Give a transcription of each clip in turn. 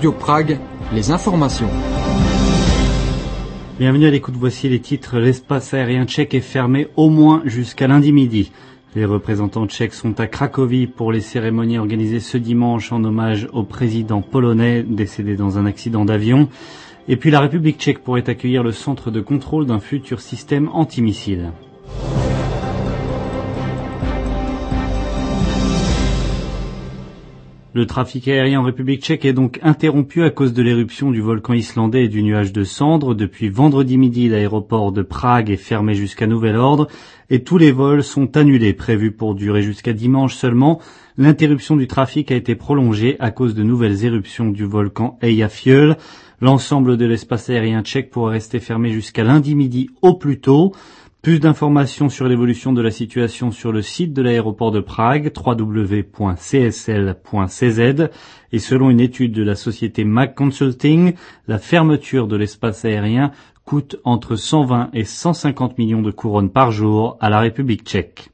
Radio Prague, les informations. Bienvenue à l'écoute, voici les titres. L'espace aérien tchèque est fermé au moins jusqu'à lundi midi. Les représentants tchèques sont à Cracovie pour les cérémonies organisées ce dimanche en hommage au président polonais décédé dans un accident d'avion. Et puis la République tchèque pourrait accueillir le centre de contrôle d'un futur système antimissile. Le trafic aérien en République tchèque est donc interrompu à cause de l'éruption du volcan islandais et du nuage de cendres. Depuis vendredi midi, l'aéroport de Prague est fermé jusqu'à nouvel ordre et tous les vols sont annulés, prévus pour durer jusqu'à dimanche seulement. L'interruption du trafic a été prolongée à cause de nouvelles éruptions du volcan Eyjafjöll. L'ensemble de l'espace aérien tchèque pourrait rester fermé jusqu'à lundi midi au plus tôt. Plus d'informations sur l'évolution de la situation sur le site de l'aéroport de Prague, www.csl.cz, et selon une étude de la société Mac Consulting, la fermeture de l'espace aérien coûte entre 120 et 150 millions de couronnes par jour à la République tchèque.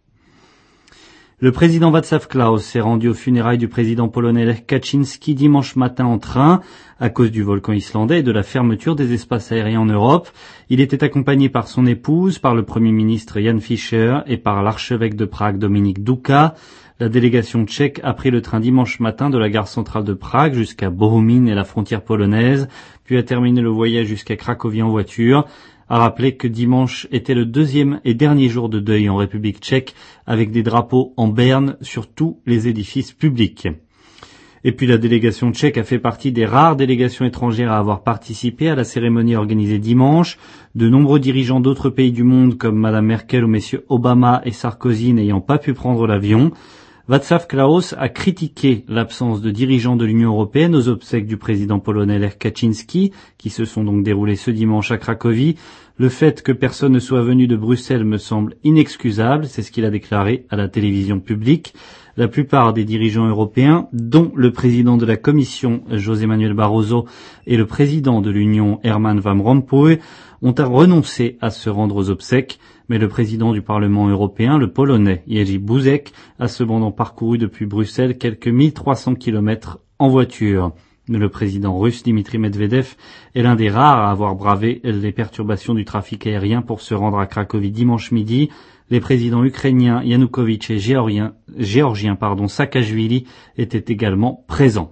Le président Václav Klaus s'est rendu aux funérailles du président polonais Lech Kaczynski dimanche matin en train à cause du volcan islandais et de la fermeture des espaces aériens en Europe. Il était accompagné par son épouse, par le premier ministre Jan Fischer et par l'archevêque de Prague Dominik Duka. La délégation tchèque a pris le train dimanche matin de la gare centrale de Prague jusqu'à Bohumín et la frontière polonaise, puis a terminé le voyage jusqu'à Cracovie en voiture. A rappelé que dimanche était le deuxième et dernier jour de deuil en République tchèque, avec des drapeaux en berne sur tous les édifices publics. Et puis la délégation tchèque a fait partie des rares délégations étrangères à avoir participé à la cérémonie organisée dimanche. De nombreux dirigeants d'autres pays du monde, comme Madame Merkel ou messieurs Obama et Sarkozy, n'ayant pas pu prendre l'avion. Václav Klaus a critiqué l'absence de dirigeants de l'Union européenne aux obsèques du président polonais Lech Kaczynski, qui se sont donc déroulées ce dimanche à Cracovie. Le fait que personne ne soit venu de Bruxelles me semble inexcusable, c'est ce qu'il a déclaré à la télévision publique. La plupart des dirigeants européens, dont le président de la Commission José Manuel Barroso et le président de l'Union Herman Van Rompuy, ont renoncé à se rendre aux obsèques, mais le président du Parlement européen, le Polonais Jerzy Buzek, a cependant parcouru depuis Bruxelles quelques 1300 kilomètres en voiture. Le président russe Dmitri Medvedev est l'un des rares à avoir bravé les perturbations du trafic aérien pour se rendre à Cracovie dimanche midi. Les présidents ukrainiens Yanukovych et géorgien Saakashvili étaient également présents.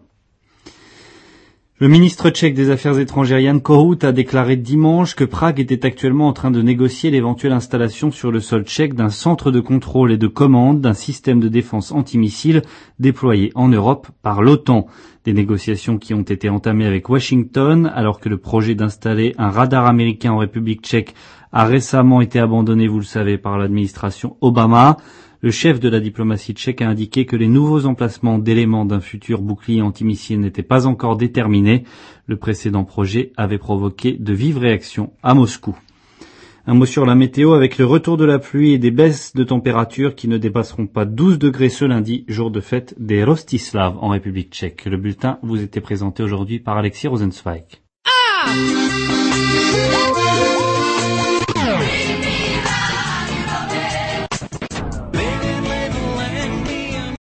Le ministre tchèque des Affaires étrangères Jan Kohout a déclaré dimanche que Prague était actuellement en train de négocier l'éventuelle installation sur le sol tchèque d'un centre de contrôle et de commande d'un système de défense antimissile déployé en Europe par l'OTAN. Des négociations qui ont été entamées avec Washington alors que le projet d'installer un radar américain en République tchèque a récemment été abandonné, vous le savez, par l'administration Obama. Le chef de la diplomatie tchèque a indiqué que les nouveaux emplacements d'éléments d'un futur bouclier antimissile n'étaient pas encore déterminés. Le précédent projet avait provoqué de vives réactions à Moscou. Un mot sur la météo avec le retour de la pluie et des baisses de température qui ne dépasseront pas 12 degrés ce lundi, jour de fête des Rostislav en République tchèque. Le bulletin vous était présenté aujourd'hui par Alexis Rosenzweig.